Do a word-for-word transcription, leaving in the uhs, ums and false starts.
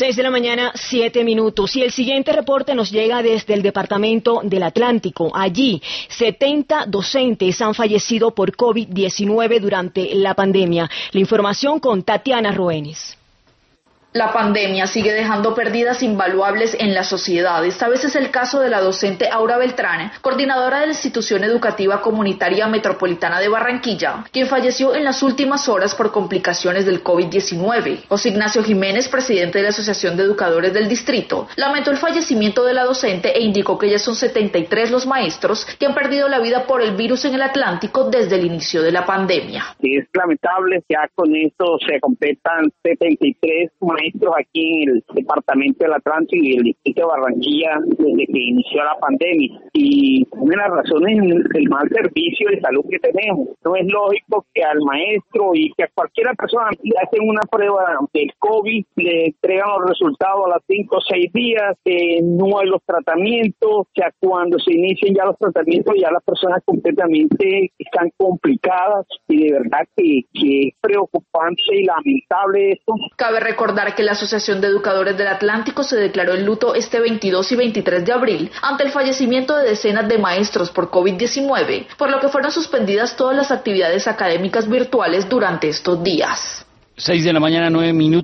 Seis de la mañana, siete minutos. Y el siguiente reporte nos llega desde el departamento del Atlántico. Allí, setenta docentes han fallecido por COVID diecinueve durante la pandemia. La información con Tatiana Roenes. La pandemia sigue dejando pérdidas invaluables en la sociedad. Esta vez es el caso de la docente Aura Beltrán, coordinadora de la Institución Educativa Comunitaria Metropolitana de Barranquilla, quien falleció en las últimas horas por complicaciones del COVID diecinueve. José Ignacio Jiménez, presidente de la Asociación de Educadores del Distrito, lamentó el fallecimiento de la docente e indicó que ya son setenta y tres los maestros que han perdido la vida por el virus en el Atlántico desde el inicio de la pandemia. Es lamentable, ya con esto se completan setenta y tres maestros aquí en el departamento del Atlántico y el distrito de Barranquilla desde que inició la pandemia. Y una de las razones es el mal servicio de salud que tenemos. No es lógico que al maestro y que a cualquier persona le hacen una prueba del COVID, le entregan los resultados a los cinco o seis días, eh, no hay los tratamientos, o sea, cuando se inician ya los tratamientos ya las personas completamente están complicadas y de verdad que, que es preocupante y lamentable esto. Cabe recordar que la Asociación de Educadores del Atlántico se declaró en luto este veintidós y veintitrés de abril ante el fallecimiento de decenas de maestros por COVID diecinueve, por lo que fueron suspendidas todas las actividades académicas virtuales durante estos días. Seis de la mañana, nueve minutos.